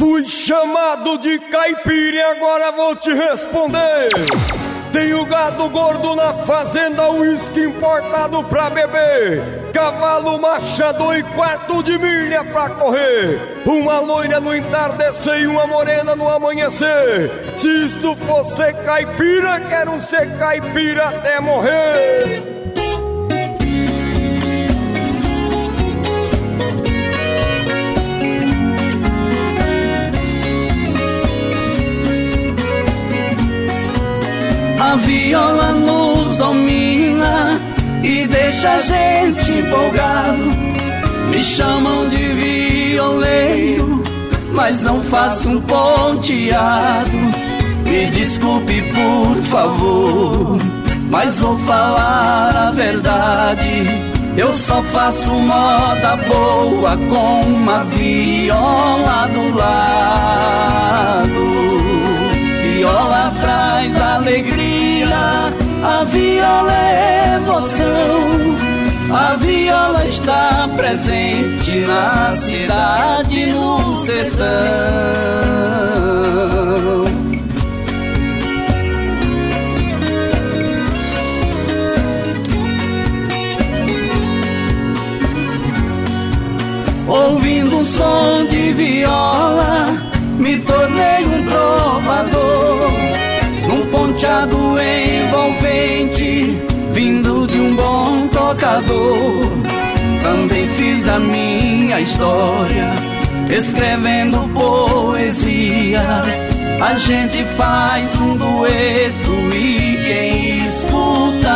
Fui chamado de caipira e agora vou te responder. Tenho gado gordo na fazenda, uísque importado pra beber, cavalo machado e quarto de milha pra correr, uma loira no entardecer e uma morena no amanhecer. Se isto for ser caipira, quero ser caipira até morrer. A viola nos domina e deixa a gente empolgado. Me chamam de violeiro, mas não faço um ponteado. Me desculpe por favor, mas vou falar a verdade. Eu só faço moda boa com uma viola do lado. Viola traz alegria, a viola é emoção. A viola está presente na cidade, no sertão. Ouvindo um som de viola, me tornei um trovador, num ponteado envolvente, vindo de um bom tocador. Também fiz a minha história, escrevendo poesias. A gente faz um dueto e quem escuta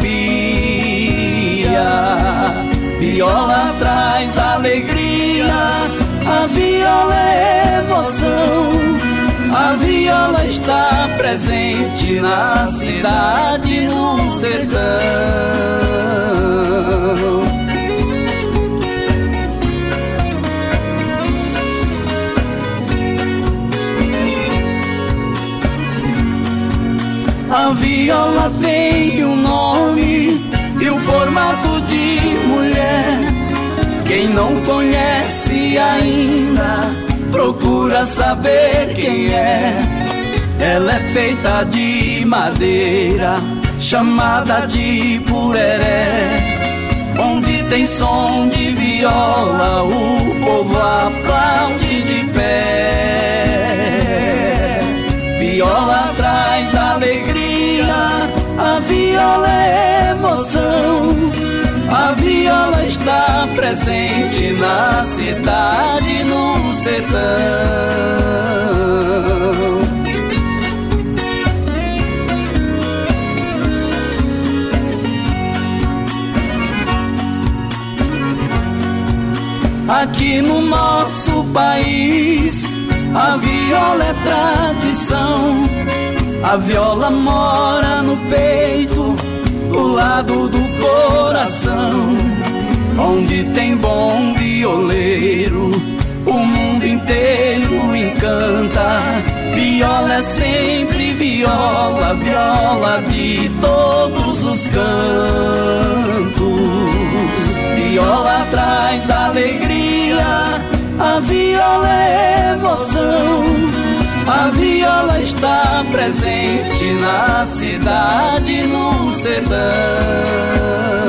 arrepia. Viola traz alegria, a viola é emoção. A viola está presente na cidade, no sertão. A viola tem um nome e o formato de mulher. Quem não conhece ainda, procura saber quem é. Ela é feita de madeira, chamada de pureré. Onde tem som de viola, o povo aplaude de pé. Viola traz alegria, a viola é emoção. A viola está presente na cidade, no sertão. Aqui no nosso país, a viola é tradição. A viola mora no peito, do lado do coração. Onde tem bom violeiro, o mundo inteiro encanta. Viola é sempre viola, viola de todos os cantos. Viola traz alegria, a viola é emoção. A viola está presente na cidade, no sertão.